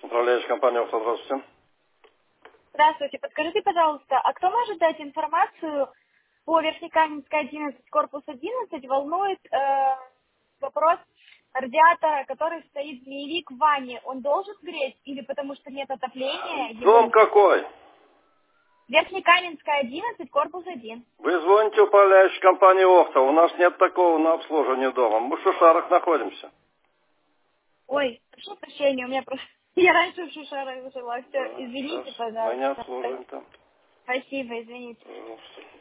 Управляющая компания «Охта», здравствуйте. Здравствуйте. Подскажите, пожалуйста, а кто может дать информацию по Верхнекаменской 11, корпус 11? Волнует вопрос радиатора, который стоит змеевик в ванне. Он должен греть или потому что нет отопления? Дом какой? Верхнекаменская 11, корпус 1. Вы звоните управляющей компании «Охта». У нас нет такого на обслуживание дома. Мы в Шушарах находимся. Ой, прошу прощения, у меня просто... Я раньше в Шушарах жила. Все, Да, извините, сейчас. Мы не пожалуйста. обслуживаем там. Спасибо, извините. Пожалуйста.